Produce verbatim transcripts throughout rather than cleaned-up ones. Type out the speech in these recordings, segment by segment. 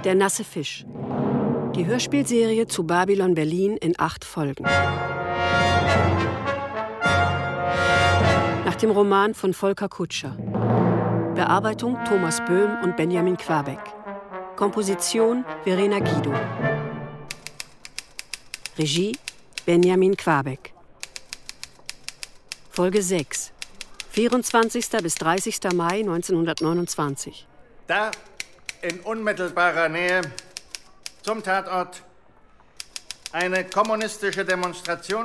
Der nasse Fisch. Die Hörspielserie zu Babylon Berlin in acht Folgen. Nach dem Roman von Volker Kutscher. Bearbeitung Thomas Böhm und Benjamin Quabeck. Komposition Verena Guido. Regie Benjamin Quabeck. Folge sechs. vierundzwanzigster bis dreißigster Mai neunzehnhundertneunundzwanzig. Da, in unmittelbarer Nähe zum Tatort, eine kommunistische Demonstration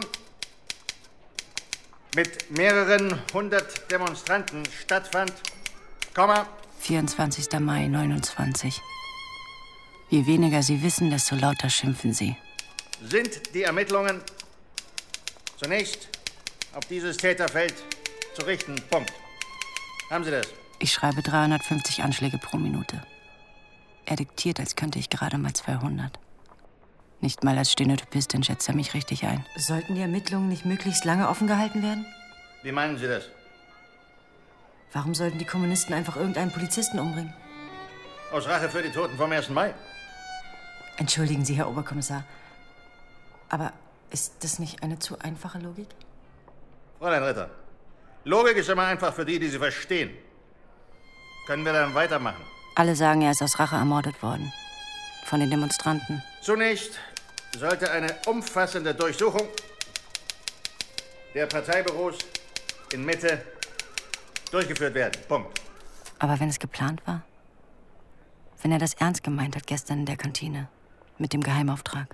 mit mehreren hundert Demonstranten stattfand, Komma, vierundzwanzigster Mai neunundzwanzig. Je weniger Sie wissen, desto lauter schimpfen Sie. Sind die Ermittlungen zunächst auf dieses Täterfeld zu richten. Punkt. Haben Sie das? Ich schreibe dreihundertfünfzig Anschläge pro Minute. Er diktiert, als könnte ich gerade mal zweihundert. Nicht mal als Stenotypistin schätzt er mich richtig ein. Sollten die Ermittlungen nicht möglichst lange offen gehalten werden? Wie meinen Sie das? Warum sollten die Kommunisten einfach irgendeinen Polizisten umbringen? Aus Rache für die Toten vom ersten Mai. Entschuldigen Sie, Herr Oberkommissar. Aber ist das nicht eine zu einfache Logik? Fräulein Ritter, Logik ist immer einfach für die, die sie verstehen. Können wir dann weitermachen? Alle sagen, er ist aus Rache ermordet worden. Von den Demonstranten. Zunächst sollte eine umfassende Durchsuchung der Parteibüros in Mitte durchgeführt werden. Punkt. Aber wenn es geplant war? Wenn er das ernst gemeint hat gestern in der Kantine. Mit dem Geheimauftrag.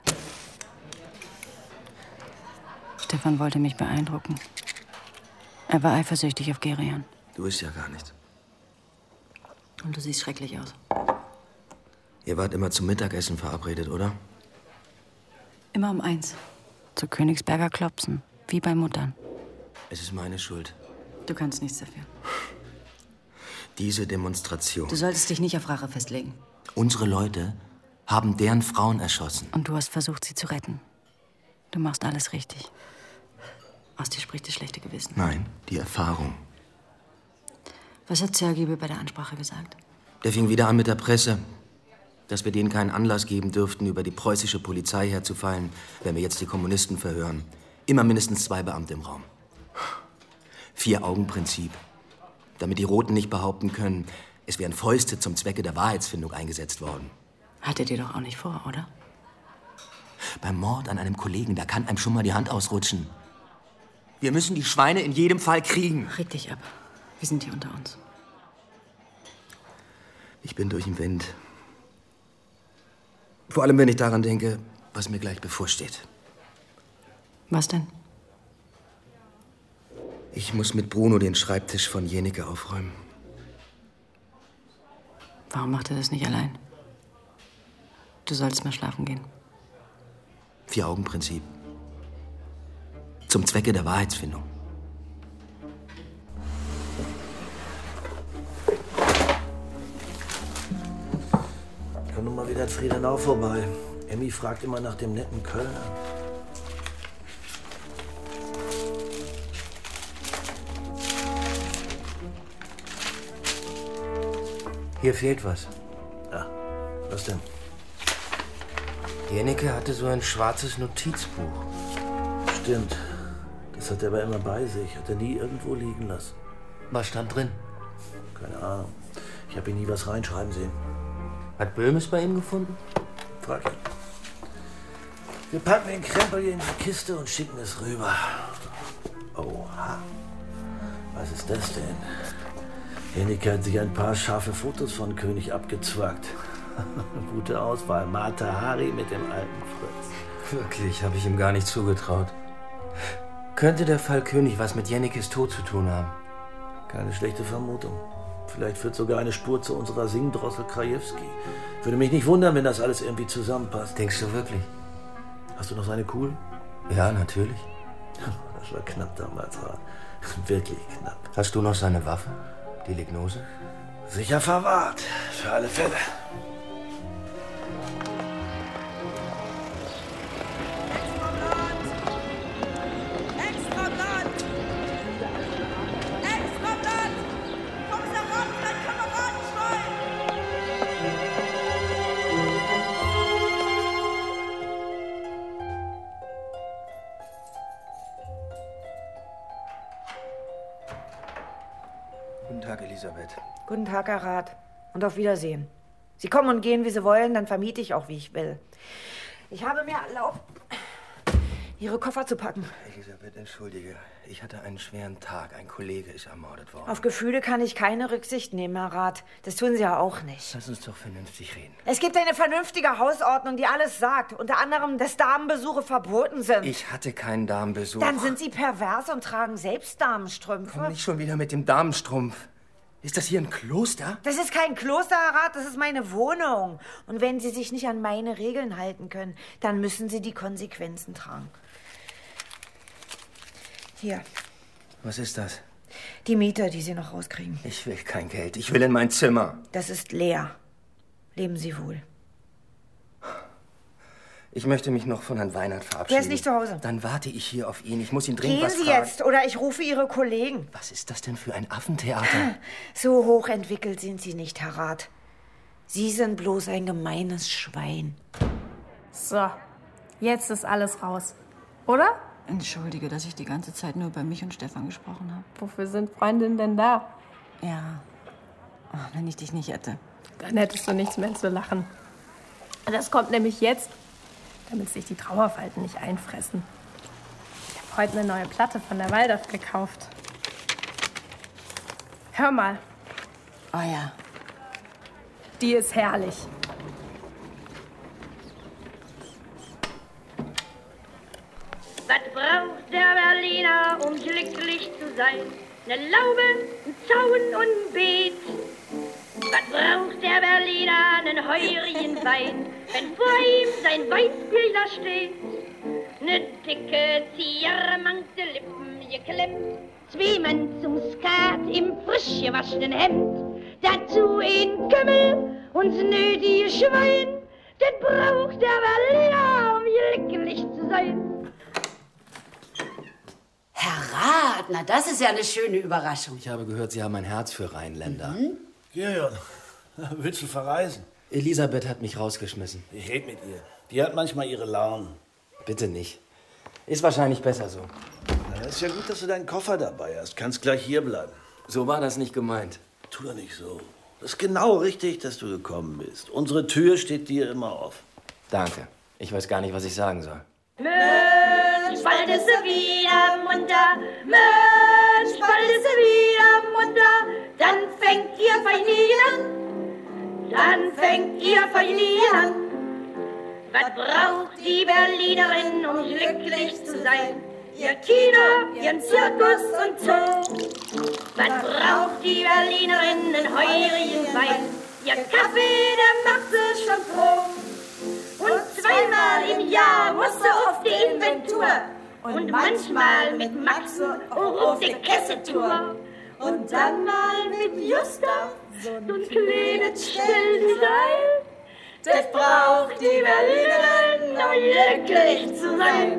Stefan wollte mich beeindrucken. Er war eifersüchtig auf Gerion. Du bist ja gar nicht. Und du siehst schrecklich aus. Ihr wart immer zum Mittagessen verabredet, oder? Immer um eins. Zu Königsberger Klopsen. Wie bei Muttern. Es ist meine Schuld. Du kannst nichts dafür. Diese Demonstration. Du solltest dich nicht auf Rache festlegen. Unsere Leute haben deren Frauen erschossen. Und du hast versucht, sie zu retten. Du machst alles richtig. Aus dir spricht das schlechte Gewissen. Nein, die Erfahrung. Was hat Sergej bei der Ansprache gesagt? Der fing wieder an mit der Presse, dass wir denen keinen Anlass geben dürften, über die preußische Polizei herzufallen, wenn wir jetzt die Kommunisten verhören. Immer mindestens zwei Beamte im Raum. Vier-Augen-Prinzip. Damit die Roten nicht behaupten können, es wären Fäuste zum Zwecke der Wahrheitsfindung eingesetzt worden. Hat er dir doch auch nicht vor, oder? Beim Mord an einem Kollegen, da kann einem schon mal die Hand ausrutschen. Wir müssen die Schweine in jedem Fall kriegen. Reg dich ab. Wir sind hier unter uns. Ich bin durch den Wind. Vor allem, wenn ich daran denke, was mir gleich bevorsteht. Was denn? Ich muss mit Bruno den Schreibtisch von Jenike aufräumen. Warum macht er das nicht allein? Du solltest mal schlafen gehen. Vier-Augen-Prinzip. Zum Zwecke der Wahrheitsfindung. Komm nun mal wieder in Friedenau vorbei. Emmy fragt immer nach dem netten Kölner. Hier fehlt was. Ja, was denn? Jenike hatte so ein schwarzes Notizbuch. Stimmt. Das hat er aber immer bei sich. Hat er nie irgendwo liegen lassen. Was stand drin? Keine Ahnung. Ich habe ihn nie was reinschreiben sehen. Hat Böhm es bei ihm gefunden? Frag ihn. Wir packen den Krempel hier in die Kiste und schicken es rüber. Oha. Was ist das denn? Jenike hat sich ein paar scharfe Fotos von König abgezwackt. Gute Auswahl. Mata Hari mit dem alten Fritz. Wirklich, habe ich ihm gar nicht zugetraut. Könnte der Fall König was mit Jennikes Tod zu tun haben? Keine schlechte Vermutung. Vielleicht führt sogar eine Spur zu unserer Singdrossel Krajewski. Würde mich nicht wundern, wenn das alles irgendwie zusammenpasst. Denkst du wirklich? Hast du noch seine Kugeln? Ja, natürlich. Das war knapp damals. Wirklich knapp. Hast du noch seine Waffe? Die Lignose? Sicher verwahrt. Für alle Fälle. Tag, Elisabeth. Guten Tag, Herr Rath. Und auf Wiedersehen. Sie kommen und gehen, wie Sie wollen, dann vermiete ich auch, wie ich will. Ich habe mir erlaubt, Ihre Koffer zu packen. Elisabeth, entschuldige. Ich hatte einen schweren Tag. Ein Kollege ist ermordet worden. Auf Gefühle kann ich keine Rücksicht nehmen, Herr Rath. Das tun Sie ja auch nicht. Lass uns doch vernünftig reden. Es gibt eine vernünftige Hausordnung, die alles sagt. Unter anderem, dass Damenbesuche verboten sind. Ich hatte keinen Damenbesuch. Dann sind Sie pervers und tragen selbst Damenstrümpfe. Komm nicht schon wieder mit dem Damenstrumpf. Ist das hier ein Kloster? Das ist kein Kloster, Herr Rath, das ist meine Wohnung. Und wenn Sie sich nicht an meine Regeln halten können, dann müssen Sie die Konsequenzen tragen. Hier. Was ist das? Die Miete, die Sie noch rauskriegen. Ich will kein Geld. Ich will in mein Zimmer. Das ist leer. Leben Sie wohl. Ich möchte mich noch von Herrn Weinert verabschieden. Der ist nicht zu Hause. Dann warte ich hier auf ihn. Ich muss ihn dringend Gehen was Sie fragen. jetzt, oder ich rufe Ihre Kollegen. Was ist das denn für ein Affentheater? So hochentwickelt sind Sie nicht, Herr Rath. Sie sind bloß ein gemeines Schwein. So, jetzt ist alles raus. Oder? Entschuldige, dass ich die ganze Zeit nur über mich und Stefan gesprochen habe. Wofür sind Freundinnen denn da? Ja, ach, wenn ich dich nicht hätte. Dann hättest du nichts mehr zu lachen. Das kommt nämlich jetzt, damit sich die Trauerfalten nicht einfressen. Ich habe heute eine neue Platte von der Waldorf gekauft. Hör mal. Oh ja. Die ist herrlich. Was braucht der Berliner, um glücklich zu sein? Eine Laube, ein Zaun und ein Beet. Was braucht der Berliner? Einen heurigen Wein, wenn vor ihm sein Weißbier da steht. Ne dicke Zigarre, manche Lippen geklemmt, zwei Mann zum Skat im frisch gewaschenen Hemd. Dazu ein Kümmel und das nötige Schwein. Das braucht der Berliner, um glücklich zu sein. Herr Rath, na das ist ja eine schöne Überraschung. Ich habe gehört, Sie haben ein Herz für Rheinländer. Mhm. Georg, willst du verreisen? Elisabeth hat mich rausgeschmissen. Ich red mit ihr. Die hat manchmal ihre Launen. Bitte nicht. Ist wahrscheinlich besser so. Na, ist ja gut, dass du deinen Koffer dabei hast. Kannst gleich hier bleiben. So war das nicht gemeint. Tu doch nicht so. Das ist genau richtig, dass du gekommen bist. Unsere Tür steht dir immer offen. Danke. Ich weiß gar nicht, was ich sagen soll. Mensch, bald ist sie wieder munter. Mensch, bald ist sie wieder munter. Dann fängt ihr Feinieren an. Dann fängt ihr Feinieren an. Was braucht die Berlinerin, um glücklich zu sein? Ihr Kino, ihren Zirkus und Zoo. Was braucht die Berlinerin, einen heurigen Wein? Ihr Kaffee, der macht sie schon froh. Und zweimal im Jahr muss sie auf die Inventur. Und manchmal mit Maxen auf die Kessetour. Und dann mal mit Justa so ein kleines Stelldesign. Das braucht die Berlinerin, um glücklich zu sein.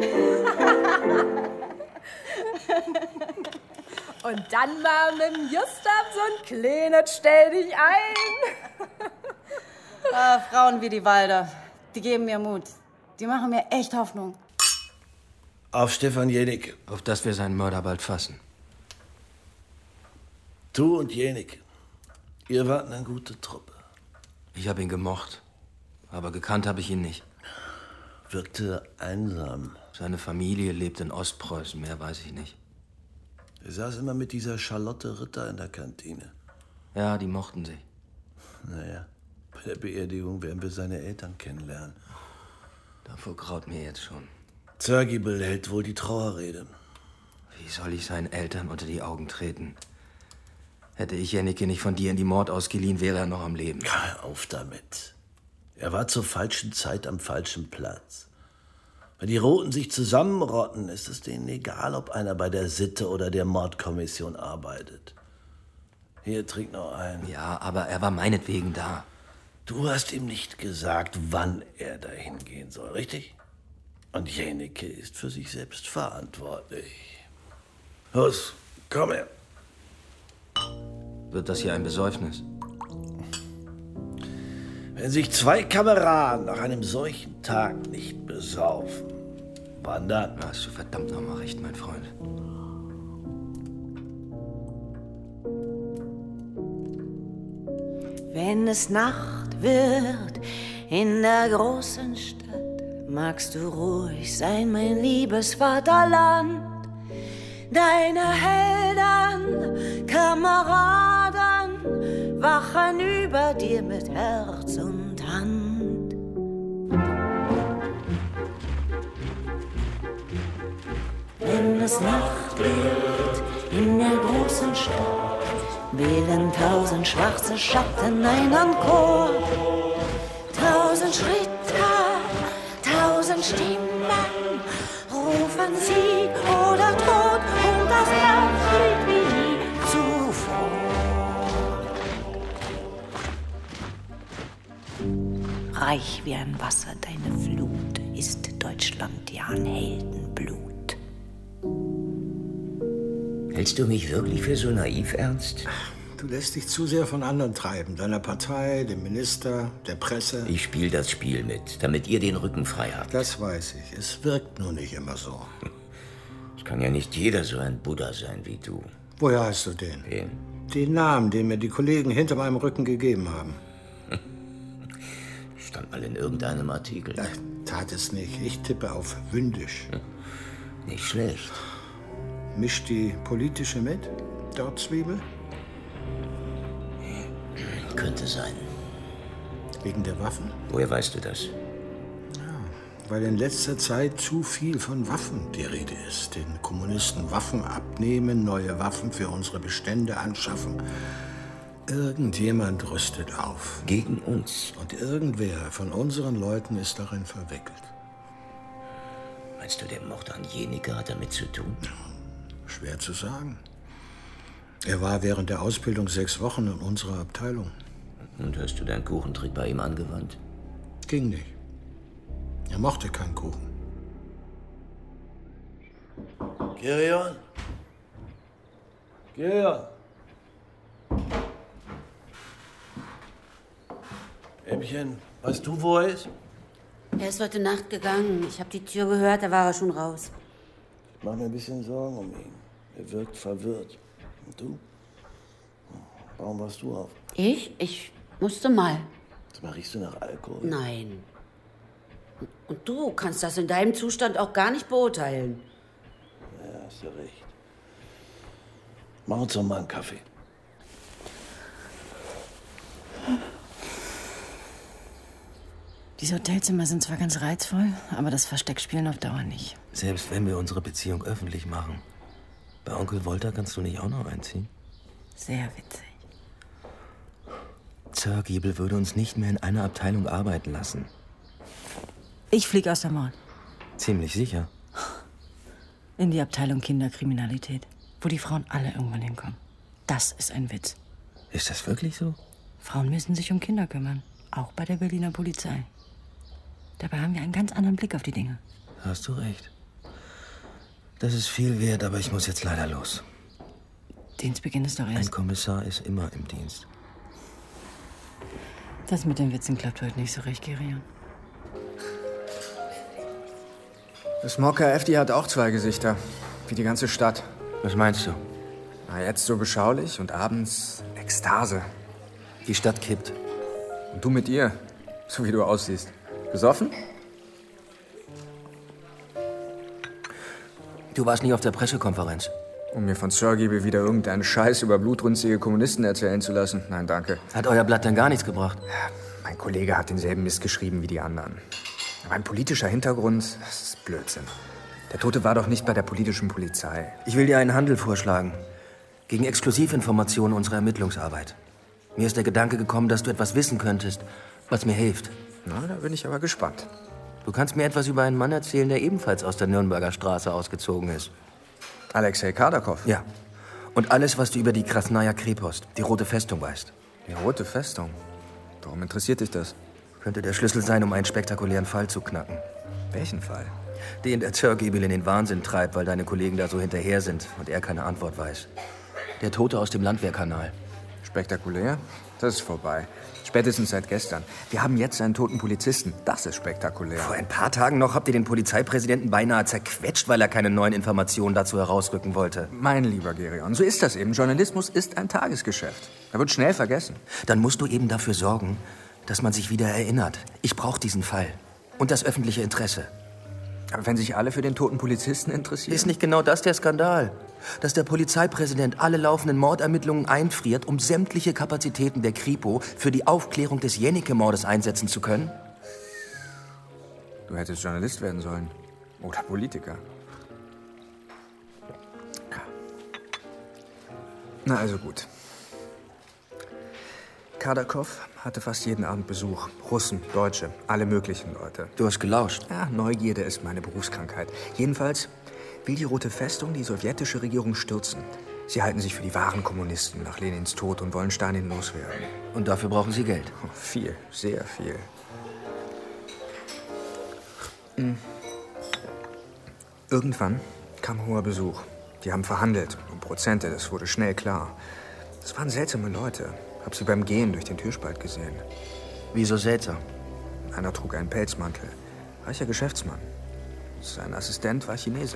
Und dann mal mit dem Gustav so ein kleines Stell dich ein. Ah, Frauen wie die Waldorf, die geben mir Mut. Die machen mir echt Hoffnung. Auf Stefan Jenicke. Auf dass wir seinen Mörder bald fassen. Du und Jenicke, ihr wart eine gute Truppe. Ich habe ihn gemocht, aber gekannt habe ich ihn nicht. Wirkte einsam. Seine Familie lebt in Ostpreußen, mehr weiß ich nicht. Er saß immer mit dieser Charlotte Ritter in der Kantine. Ja, die mochten sich. Naja, bei der Beerdigung werden wir seine Eltern kennenlernen. Davor graut mir jetzt schon. Zergibel hält wohl die Trauerrede. Wie soll ich seinen Eltern unter die Augen treten? Hätte ich Jenicke nicht von dir in die Mord ausgeliehen, wäre er noch am Leben. Hör auf damit. Er war zur falschen Zeit am falschen Platz. Wenn die Roten sich zusammenrotten, ist es denen egal, ob einer bei der Sitte oder der Mordkommission arbeitet. Hier, trink noch ein. Ja, aber er war meinetwegen da. Du hast ihm nicht gesagt, wann er dahin gehen soll, richtig? Und Jenicke ist für sich selbst verantwortlich. Los, komm her. Wird das hier ein Besäufnis? Wenn sich zwei Kameraden nach einem solchen Tag nicht besaufen, wann dann? Da hast du verdammt nochmal recht, mein Freund. Wenn es Nacht wird in der großen Stadt, magst du ruhig sein, mein liebes Vaterland. Deine Helden, Kameraden, wachen über dir mit Herz und Hand. Wenn es Nacht wird in der großen Stadt, wählen tausend schwarze Schatten einen Chor. Tausend Schritte, tausend Stimmen rufen Sieg oder Tod und das Herz schlägt wie nie zuvor. Reich wie ein Wasser deine Flut ist Deutschland ja ein Heldenblut. Hältst du mich wirklich für so naiv, Ernst? Du lässt dich zu sehr von anderen treiben. Deiner Partei, dem Minister, der Presse. Ich spiele das Spiel mit, damit ihr den Rücken frei habt. Das weiß ich. Es wirkt nur nicht immer so. Es kann ja nicht jeder so ein Buddha sein wie du. Woher hast du den? Wen? Den Namen, den mir die Kollegen hinter meinem Rücken gegeben haben. Stand mal in irgendeinem Artikel. Ach, tat es nicht. Ich tippe auf Wündisch. Nicht schlecht. Mischt die politische mit? Dort Zwiebel? Könnte sein. Wegen der Waffen? Woher weißt du das? Ja, weil in letzter Zeit zu viel von Waffen die Rede ist. Den Kommunisten Waffen abnehmen, neue Waffen für unsere Bestände anschaffen. Irgendjemand rüstet auf. Gegen uns? Und irgendwer von unseren Leuten ist darin verwickelt. Meinst du, der Mord an Jenicke hat damit zu tun? Ja, schwer zu sagen. Er war während der Ausbildung sechs Wochen in unserer Abteilung. Und hast du deinen Kuchentrick bei ihm angewandt? Ging nicht. Er mochte keinen Kuchen. Gerion? Gerion? Ämmchen, weißt du, wo er ist? Er ist heute Nacht gegangen. Ich habe die Tür gehört, da war er schon raus. Ich mache mir ein bisschen Sorgen um ihn. Er wirkt verwirrt. Und du? Warum warst du auf? Ich? Ich musste mal. Sag mal, riechst du nach Alkohol? Nein. Und du kannst das in deinem Zustand auch gar nicht beurteilen. Ja, hast du recht. Mach uns doch mal einen Kaffee. Diese Hotelzimmer sind zwar ganz reizvoll, aber das Versteckspielen auf Dauer nicht. Selbst wenn wir unsere Beziehung öffentlich machen. Bei Onkel Wolter kannst du nicht auch noch einziehen? Sehr witzig. Zörgiebel würde uns nicht mehr in einer Abteilung arbeiten lassen. Ich fliege aus der Mord. Ziemlich sicher. In die Abteilung Kinderkriminalität, wo die Frauen alle irgendwann hinkommen. Das ist ein Witz. Ist das wirklich so? Frauen müssen sich um Kinder kümmern, auch bei der Berliner Polizei. Dabei haben wir einen ganz anderen Blick auf die Dinge. Hast du recht. Das ist viel wert, aber ich muss jetzt leider los. Dienstbeginn ist doch erst... Ein Kommissar ist immer im Dienst. Das mit den Witzen klappt heute nicht so recht, Gerion. Das Mokka F D hat auch zwei Gesichter, wie die ganze Stadt. Was meinst du? Na, jetzt so beschaulich und abends Ekstase. Die Stadt kippt. Und du mit ihr, so wie du aussiehst. Gesoffen? Du warst nicht auf der Pressekonferenz. Um mir von Zörgiebel wieder irgendeinen Scheiß über blutrünstige Kommunisten erzählen zu lassen. Nein, danke. Hat euer Blatt dann gar nichts gebracht? Ja, mein Kollege hat denselben Mist geschrieben wie die anderen. Aber ein politischer Hintergrund, das ist Blödsinn. Der Tote war doch nicht bei der politischen Polizei. Ich will dir einen Handel vorschlagen. Gegen Exklusivinformationen unserer Ermittlungsarbeit. Mir ist der Gedanke gekommen, dass du etwas wissen könntest, was mir hilft. Na, da bin ich aber gespannt. Du kannst mir etwas über einen Mann erzählen, der ebenfalls aus der Nürnberger Straße ausgezogen ist. Alexei Kardakow? Ja. Und alles, was du über die Krasnaja Krepost, die Rote Festung, weißt. Die Rote Festung? Warum interessiert dich das? Könnte der Schlüssel sein, um einen spektakulären Fall zu knacken. Welchen Fall? Den der Zörgiebel in den Wahnsinn treibt, weil deine Kollegen da so hinterher sind und er keine Antwort weiß. Der Tote aus dem Landwehrkanal. Spektakulär? Das ist vorbei. Spätestens seit gestern. Wir haben jetzt einen toten Polizisten. Das ist spektakulär. Vor ein paar Tagen noch habt ihr den Polizeipräsidenten beinahe zerquetscht, weil er keine neuen Informationen dazu herausrücken wollte. Mein lieber Gerion, so ist das eben. Journalismus ist ein Tagesgeschäft. Er wird schnell vergessen. Dann musst du eben dafür sorgen, dass man sich wieder erinnert. Ich brauche diesen Fall. Und das öffentliche Interesse. Aber wenn sich alle für den toten Polizisten interessieren? Ist nicht genau das der Skandal? Dass der Polizeipräsident alle laufenden Mordermittlungen einfriert, um sämtliche Kapazitäten der Kripo für die Aufklärung des Jennecke-Mordes einsetzen zu können? Du hättest Journalist werden sollen. Oder Politiker. Na also gut. Kardaschow hatte fast jeden Abend Besuch. Russen, Deutsche, alle möglichen Leute. Du hast gelauscht? Ja, Neugierde ist meine Berufskrankheit. Jedenfalls will die Rote Festung die sowjetische Regierung stürzen. Sie halten sich für die wahren Kommunisten nach Lenins Tod und wollen Stalin loswerden. Und dafür brauchen sie Geld? Oh, viel, sehr viel. Hm. Irgendwann kam hoher Besuch. Die haben verhandelt um Prozente, das wurde schnell klar. Das waren seltsame Leute. Hab sie beim Gehen durch den Türspalt gesehen. Wieso seltsam? Einer trug einen Pelzmantel. Reicher Geschäftsmann. Sein Assistent war Chinese.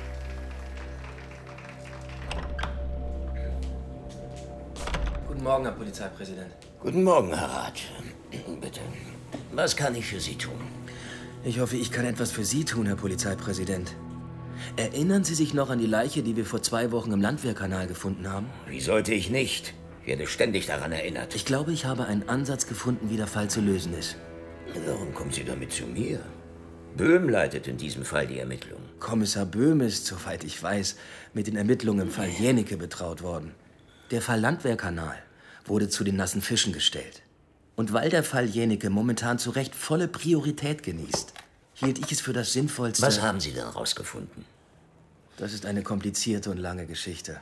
Guten Morgen, Herr Polizeipräsident. Guten Morgen, Herr Rath. Bitte, was kann ich für Sie tun? Ich hoffe, ich kann etwas für Sie tun, Herr Polizeipräsident. Erinnern Sie sich noch an die Leiche, die wir vor zwei Wochen im Landwehrkanal gefunden haben? Wie sollte ich nicht? Ich werde ständig daran erinnert. Ich glaube, ich habe einen Ansatz gefunden, wie der Fall zu lösen ist. Warum kommen Sie damit zu mir? Böhm leitet in diesem Fall die Ermittlungen. Kommissar Böhm ist, soweit ich weiß, mit den Ermittlungen im Fall Jennecke betraut worden. Der Fall Landwehrkanal wurde zu den nassen Fischen gestellt. Und weil der Fall Jennecke momentan zu Recht volle Priorität genießt, hielt ich es für das Sinnvollste... Was haben Sie denn rausgefunden? Das ist eine komplizierte und lange Geschichte.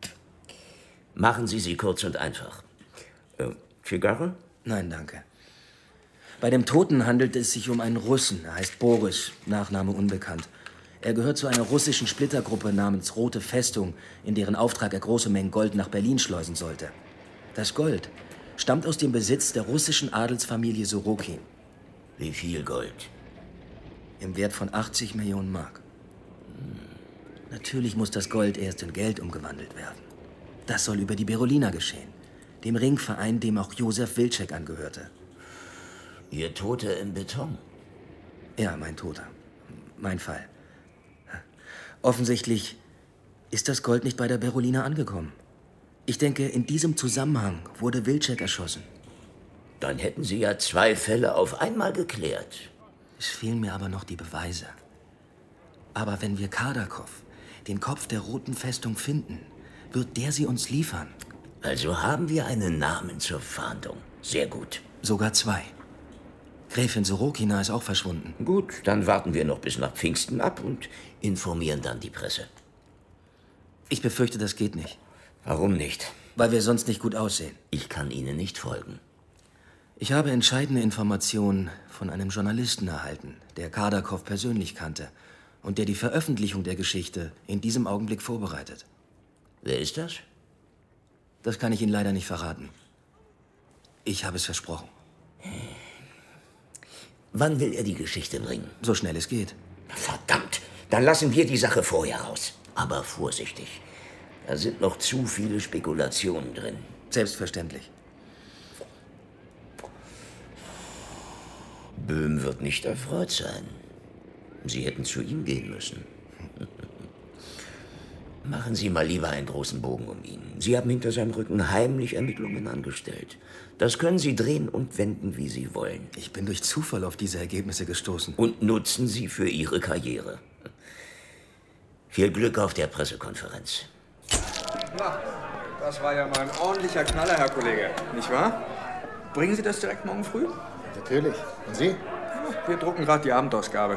Machen Sie sie kurz und einfach. Äh, Zigarre? Nein, danke. Bei dem Toten handelt es sich um einen Russen. Er heißt Boris, Nachname unbekannt. Er gehört zu einer russischen Splittergruppe namens Rote Festung, in deren Auftrag er große Mengen Gold nach Berlin schleusen sollte. Das Gold stammt aus dem Besitz der russischen Adelsfamilie Sorokin. Wie viel Gold? Im Wert von achtzig Millionen Mark. Natürlich muss das Gold erst in Geld umgewandelt werden. Das soll über die Berolina geschehen, dem Ringverein, dem auch Josef Wilczek angehörte. Ihr Toter im Beton? Ja, mein Toter. Mein Fall. Offensichtlich ist das Gold nicht bei der Berolina angekommen. Ich denke, in diesem Zusammenhang wurde Wilczek erschossen. Dann hätten Sie ja zwei Fälle auf einmal geklärt. Es fehlen mir aber noch die Beweise. Aber wenn wir Kardaschow, den Kopf der Roten Festung, finden, wird der sie uns liefern. Also haben wir einen Namen zur Fahndung. Sehr gut. Sogar zwei. Gräfin Sorokina ist auch verschwunden. Gut, dann warten wir noch bis nach Pfingsten ab und informieren dann die Presse. Ich befürchte, das geht nicht. Warum nicht? Weil wir sonst nicht gut aussehen. Ich kann Ihnen nicht folgen. Ich habe entscheidende Informationen von einem Journalisten erhalten, der Kardaschow persönlich kannte und der die Veröffentlichung der Geschichte in diesem Augenblick vorbereitet. Wer ist das? Das kann ich Ihnen leider nicht verraten. Ich habe es versprochen. Wann will er die Geschichte bringen? So schnell es geht. Verdammt, dann lassen wir die Sache vorher raus. Aber vorsichtig. Da sind noch zu viele Spekulationen drin. Selbstverständlich. Böhm wird nicht erfreut sein. Sie hätten zu ihm gehen müssen. Machen Sie mal lieber einen großen Bogen um ihn. Sie haben hinter seinem Rücken heimlich Ermittlungen angestellt. Das können Sie drehen und wenden, wie Sie wollen. Ich bin durch Zufall auf diese Ergebnisse gestoßen. Und nutzen Sie für Ihre Karriere. Viel Glück auf der Pressekonferenz. Na, das war ja mal ein ordentlicher Knaller, Herr Kollege. Nicht wahr? Bringen Sie das direkt morgen früh? Natürlich. Und Sie? Wir drucken gerade die Abendausgabe.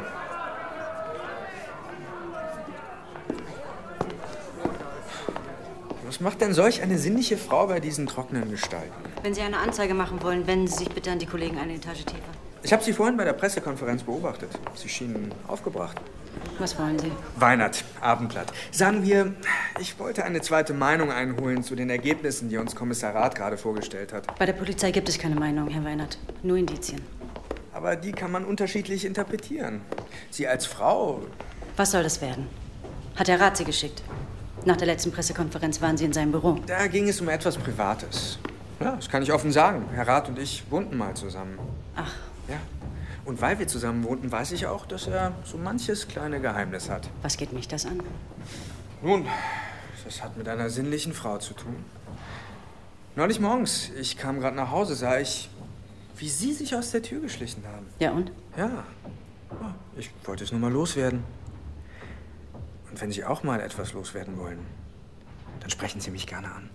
Was macht denn solch eine sinnliche Frau bei diesen trockenen Gestalten? Wenn Sie eine Anzeige machen wollen, wenden Sie sich bitte an die Kollegen eine Etage tiefer. Ich habe Sie vorhin bei der Pressekonferenz beobachtet. Sie schienen aufgebracht. Was wollen Sie? Weinert, Abendblatt. Sagen wir, ich wollte eine zweite Meinung einholen zu den Ergebnissen, die uns Kommissar Rath gerade vorgestellt hat. Bei der Polizei gibt es keine Meinung, Herr Weinert. Nur Indizien. Aber die kann man unterschiedlich interpretieren. Sie als Frau... Was soll das werden? Hat Herr Rath Sie geschickt? Nach der letzten Pressekonferenz waren Sie in seinem Büro. Da ging es um etwas Privates. Ja, das kann ich offen sagen. Herr Rath und ich wohnten mal zusammen. Ach. Ja. Und weil wir zusammen wohnten, weiß ich auch, dass er so manches kleine Geheimnis hat. Was geht mich das an? Nun, das hat mit einer sinnlichen Frau zu tun. Neulich morgens, ich kam gerade nach Hause, sah ich, wie Sie sich aus der Tür geschlichen haben. Ja, und? Ja. Ich wollte es nur mal loswerden. Und wenn Sie auch mal etwas loswerden wollen, dann sprechen Sie mich gerne an.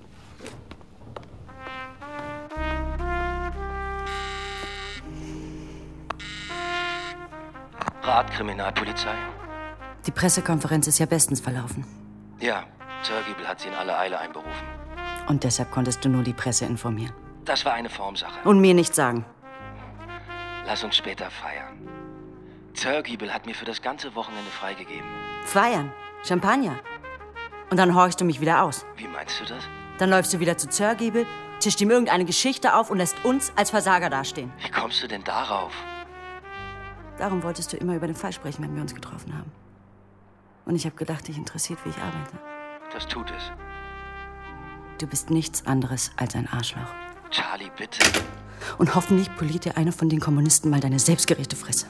Rat Kriminalpolizei. Die Pressekonferenz ist ja bestens verlaufen. Ja, Zörgiebel hat sie in aller Eile einberufen. Und deshalb konntest du nur die Presse informieren. Das war eine Formsache. Und mir nichts sagen. Lass uns später feiern. Zörgiebel hat mir für das ganze Wochenende freigegeben. Feiern? Champagner? Und dann horchst du mich wieder aus. Wie meinst du das? Dann läufst du wieder zu Zörgiebel, tischt ihm irgendeine Geschichte auf und lässt uns als Versager dastehen. Wie kommst du denn darauf? Darum wolltest du immer über den Fall sprechen, wenn wir uns getroffen haben. Und ich habe gedacht, dich interessiert, wie ich arbeite. Das tut es. Du bist nichts anderes als ein Arschloch. Charlie, bitte. Und hoffentlich poliert dir einer von den Kommunisten mal deine selbstgerechte Fresse.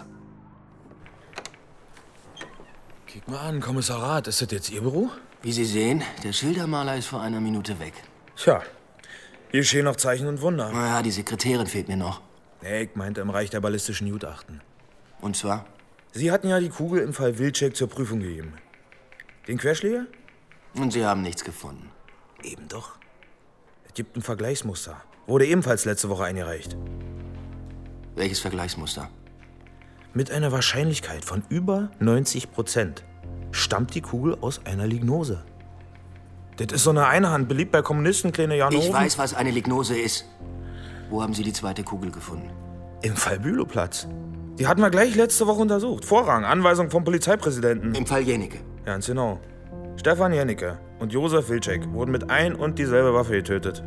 Kick mal an, Kommissar Rath. Ist das jetzt Ihr Büro? Wie Sie sehen, der Schildermaler ist vor einer Minute weg. Tja, hier stehen noch Zeichen und Wunder. Na ja, die Sekretärin fehlt mir noch. Nee, ich meinte im Reich der ballistischen Gutachten. Und zwar? Sie hatten ja die Kugel im Fall Wilczek zur Prüfung gegeben. Den Querschläger? Und Sie haben nichts gefunden. Eben doch. Es gibt ein Vergleichsmuster. Wurde ebenfalls letzte Woche eingereicht. Welches Vergleichsmuster? Mit einer Wahrscheinlichkeit von über neunzig Prozent stammt die Kugel aus einer Lignose. Das ist so eine Einhand, beliebt bei Kommunisten, kleine Janoven. Ich weiß, was eine Lignose ist. Wo haben Sie die zweite Kugel gefunden? Im Fall Bülowplatz. Die hatten wir gleich letzte Woche untersucht. Vorrang, Anweisung vom Polizeipräsidenten. Im Fall Jenicke. Ganz genau. Stefan Jenicke und Josef Wilczek wurden mit ein und dieselbe Waffe getötet.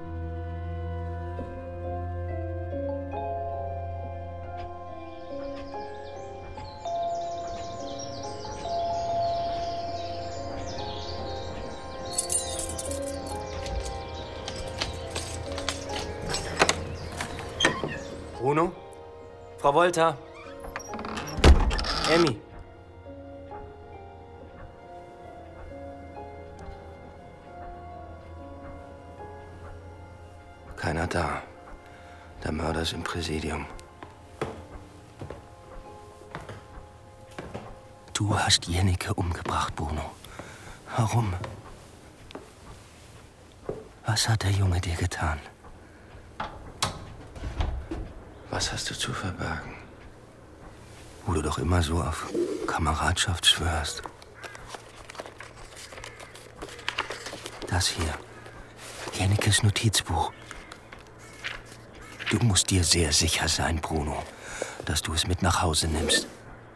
Bruno? Frau Wolter? Emmy? Keiner da. Der Mörder ist im Präsidium. Du hast Jenicke umgebracht, Bruno. Warum? Was hat der Junge dir getan? Was hast du zu verbergen? Wo du doch immer so auf Kameradschaft schwörst. Das hier. Jenickes Notizbuch. Du musst dir sehr sicher sein, Bruno, dass du es mit nach Hause nimmst.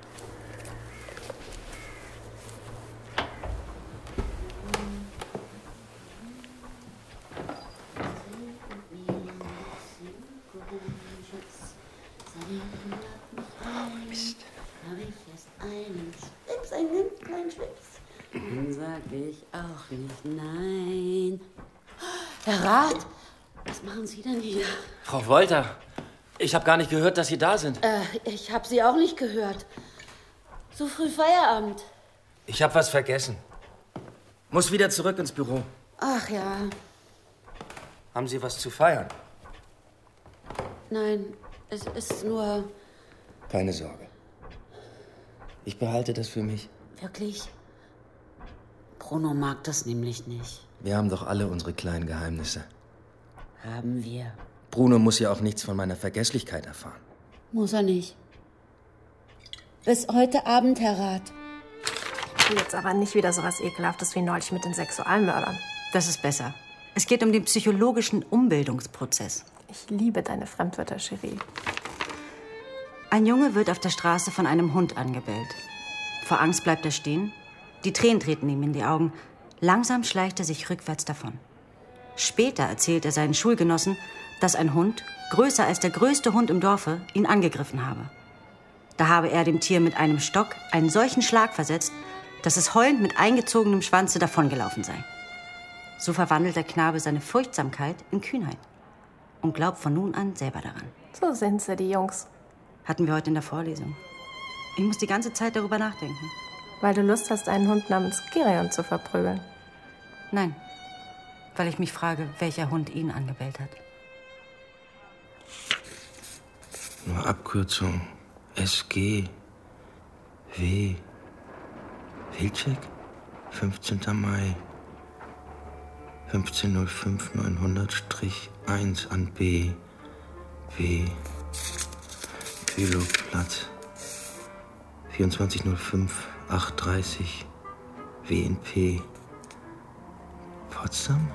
Mist. Hab ich erst einen Schwips, einen kleinen Schwips. Dann sag ich auch nicht nein. Herr Rath, was machen Sie denn hier? Frau Wolter, ich habe gar nicht gehört, dass Sie da sind. Äh, ich habe Sie auch nicht gehört. So früh Feierabend. Ich habe was vergessen. Muss wieder zurück ins Büro. Ach ja. Haben Sie was zu feiern? Nein, es ist nur... Keine Sorge. Ich behalte das für mich. Wirklich? Bruno mag das nämlich nicht. Wir haben doch alle unsere kleinen Geheimnisse. Haben wir. Bruno muss ja auch nichts von meiner Vergesslichkeit erfahren. Muss er nicht. Bis heute Abend, Herr Rath. Jetzt aber nicht wieder so was Ekelhaftes wie neulich mit den Sexualmördern. Das ist besser. Es geht um den psychologischen Umbildungsprozess. Ich liebe deine Fremdwörter, Cherie. Ein Junge wird auf der Straße von einem Hund angebellt. Vor Angst bleibt er stehen. Die Tränen treten ihm in die Augen. Langsam schleicht er sich rückwärts davon. Später erzählt er seinen Schulgenossen, dass ein Hund, größer als der größte Hund im Dorfe, ihn angegriffen habe. Da habe er dem Tier mit einem Stock einen solchen Schlag versetzt, dass es heulend mit eingezogenem Schwanze davongelaufen sei. So verwandelt der Knabe seine Furchtsamkeit in Kühnheit. und glaubt von nun an selber daran. So sind sie, die Jungs. Hatten wir heute in der Vorlesung. Ich muss die ganze Zeit darüber nachdenken. Weil du Lust hast, einen Hund namens Gerion zu verprügeln. Nein, weil ich mich frage, welcher Hund ihn angebellt hat. Nur Abkürzung. S G W Wilczek? fünfzehnten Mai. fünfzehn null fünf neunhundert eins an B. B. Bülowplatz. vierundzwanzig null fünf acht dreißig. W N P. Potsdam?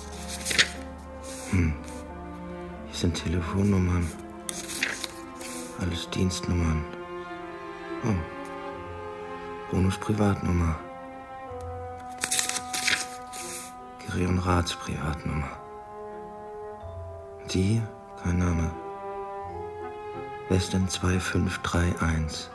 Hm. Hier sind Telefonnummern. Alles Dienstnummern. Oh. Brunos Privatnummer. Gerion Raths Privatnummer. Die, kein Name. Westen zwei fünf drei eins.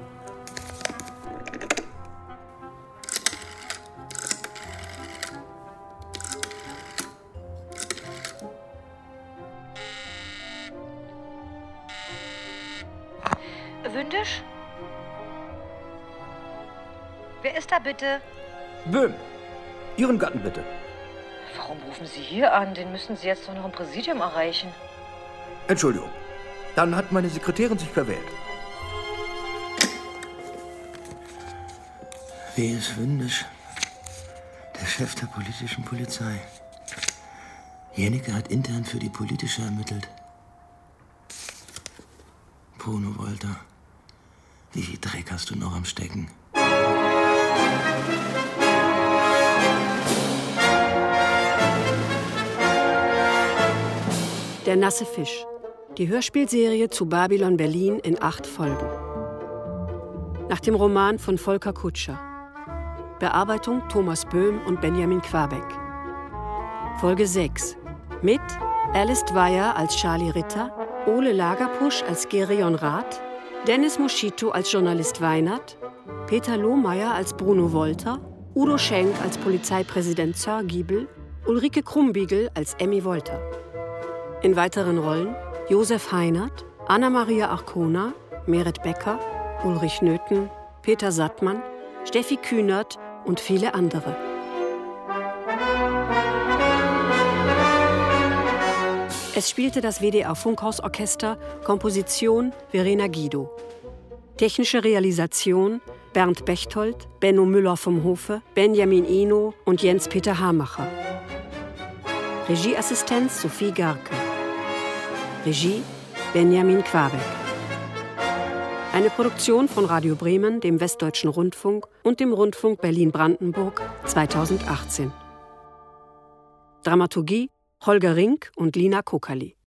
Wündisch? Wer ist da bitte? Böhm. Ihren Gatten bitte. Warum rufen Sie hier an? Den müssen Sie jetzt doch noch im Präsidium erreichen. Entschuldigung. Dann hat meine Sekretärin sich verwählt. W S Wündisch, der Chef der politischen Polizei. Jennecke hat intern für die politische ermittelt. Bruno Wolter, wie viel Dreck hast du noch am Stecken? Der nasse Fisch. Die Hörspielserie zu Babylon Berlin in acht Folgen. Nach dem Roman von Volker Kutscher. Bearbeitung Thomas Böhm und Benjamin Quabeck. Folge sechs. Mit Alice Dwyer als Charlie Ritter, Ole Lagerpusch als Gerion Rath, Dennis Moschito als Journalist Weinert, Peter Lohmeier als Bruno Wolter, Udo Schenk als Polizeipräsident Zörgiebel, Ulrike Krumbiegel als Emmy Wolter. In weiteren Rollen Josef Heinert, Anna-Maria Arcona, Meret Becker, Ulrich Nöthen, Peter Sattmann, Steffi Kühnert und viele andere. Es spielte das W D R Funkhausorchester, Komposition Verena Guido. Technische Realisation Bernd Bechtold, Benno Müller vom Hofe, Benjamin Eno und Jens-Peter Hamacher. Regieassistenz Sophie Garke. Regie Benjamin Quabeck. Eine Produktion von Radio Bremen, dem Westdeutschen Rundfunk und dem Rundfunk Berlin-Brandenburg zweitausendachtzehn. Dramaturgie Holger Rink und Lina Kokerli.